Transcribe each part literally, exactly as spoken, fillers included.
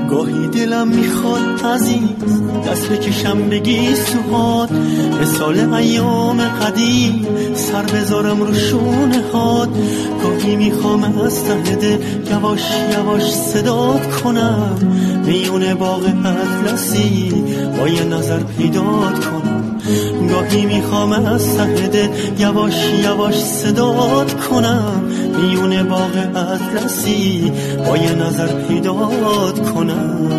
گاهی دلم میخواد عزیز دست بکشم بگی سوهاد، مثال ایام قدیم سر بذارم رو شونه هات. گاهی میخوام از ته دل یواش یواش صدات کنم، میون باغ اطلسی با یه نظر پیدات کنم. گاهی میخوام از ته دل یواش یواش صدات کنم، میون باغ اطلسی با یه نظر پیدات کنم.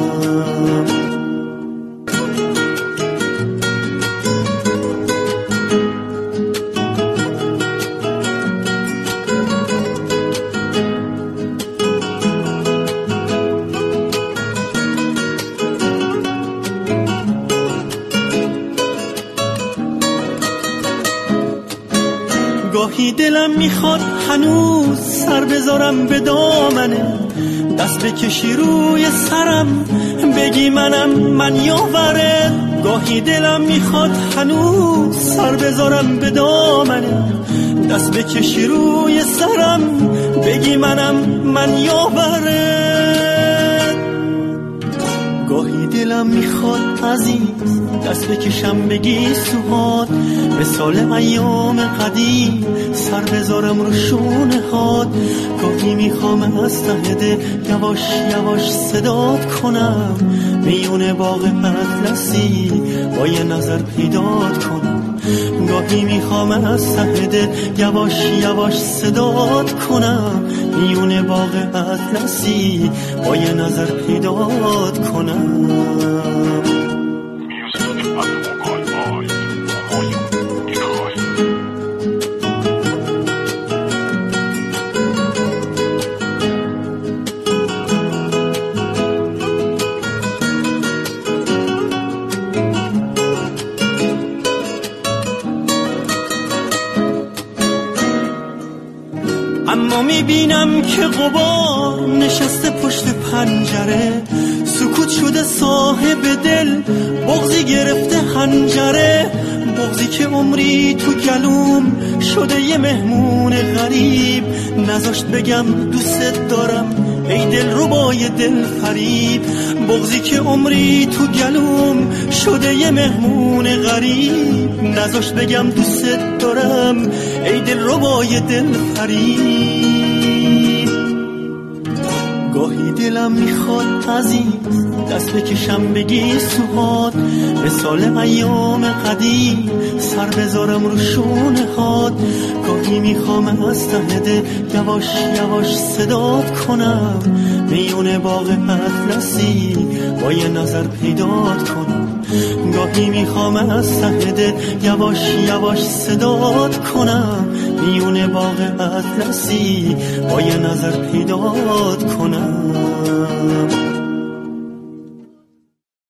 گاهی دلم میخواد هنوز سر بذارم به دامنه، دست بکشی روی سرم بگی منم من یاوره. گاهی دلم میخواد هنوز سر بذارم به دامنه، دست بکشی روی سرم بگی منم من یاوره. گاهی دلم میخواد عزیز دست بکشم بگی سوهاد، مثال ایام قدیم سر بذارم رو شونه هات. گاهی میخوام از ته دل یواش یواش صدات کنم، میون باغ اطلسی با یه نظر پیدات کنم. گاهی میخوام از ته دل یواش یواش صدات کنم، میون باغ اطلسی با یه نظر پیدات کنم. اما میبینم که غبار نشسته پشت پنجره، سکوت شده صاحب دل، بغضی گرفته حنجره. بغضی که عمری تو گلوم شده یه مهمون غریب، نذاشت بگم دوست دارم ای دل ربای دل فریب. بغضی که عمری تو گلوم شده یه مهمون غریب، نذاشت بگم دوست دارم ای دل ربای دل فریب. گاهی دلم میخواد عزیز دست بکشم بگی سوهاد، مثال ایام قدیم سر بذارم رو شونه هات. گاهی میخوام از ته دل یواش یواش صدات کنم، میون باغ اطلسی با یه نظر پیدات کنم. گاهی میخوام از ته دل یواش یواش صدات کنم، میون باغ اطلسی با یه نظر پیدات کنم.